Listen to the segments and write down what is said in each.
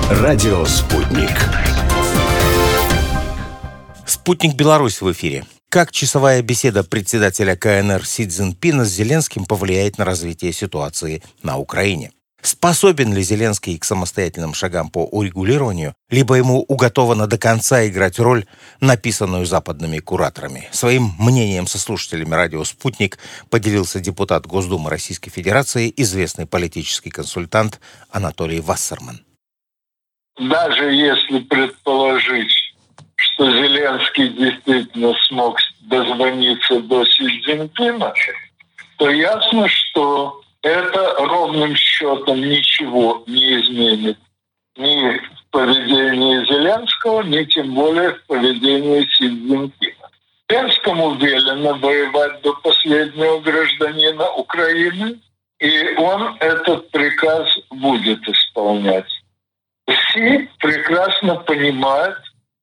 Радио «Спутник». «Спутник Беларусь» в эфире. Как часовая беседа председателя КНР Си Цзиньпина с Зеленским повлияет на развитие ситуации на Украине? Способен ли Зеленский к самостоятельным шагам по урегулированию, либо ему уготовано до конца играть роль, написанную западными кураторами? Своим мнением со слушателями радио «Спутник» поделился депутат Госдумы Российской Федерации, известный политический консультант Анатолий Вассерман. Даже если предположить, что Зеленский действительно смог дозвониться до Си Цзиньпина, то ясно, что это ровным счетом ничего не изменит ни в поведении Зеленского, ни тем более в поведении Си Цзиньпина. Зеленскому велено воевать до последнего гражданина Украины, и он этот приказ будет исполнять. Си прекрасно понимает,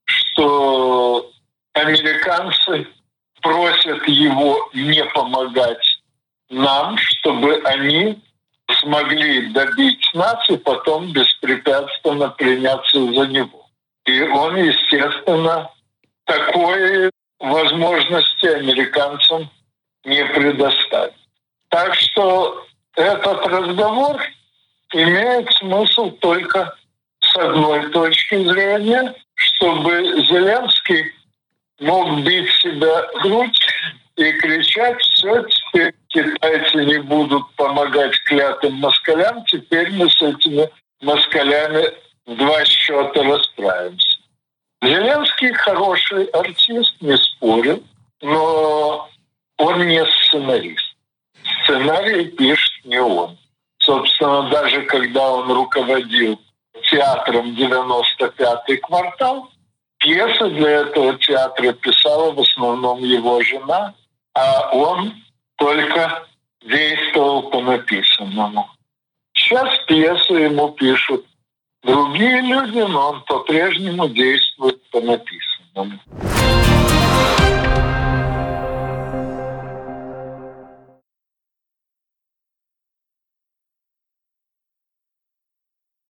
что американцы просят его не помогать нам, чтобы они смогли добить нас и потом беспрепятственно приняться за него. И он, естественно, такой возможности американцам не предоставит. Так что этот разговор имеет смысл только с одной точки зрения, чтобы Зеленский мог бить себя в грудь и кричать: все, теперь китайцы не будут помогать клятым москалям, теперь мы с этими москалями в два счета расправимся. Зеленский хороший артист, не спорю, но он не сценарист. Сценарий пишет не он. Собственно, даже когда он руководил театром «95-й квартал», пьесы для этого театра писала в основном его жена, а он только действовал по написанному. Сейчас пьесы ему пишут другие люди, но он по-прежнему действует по написанному.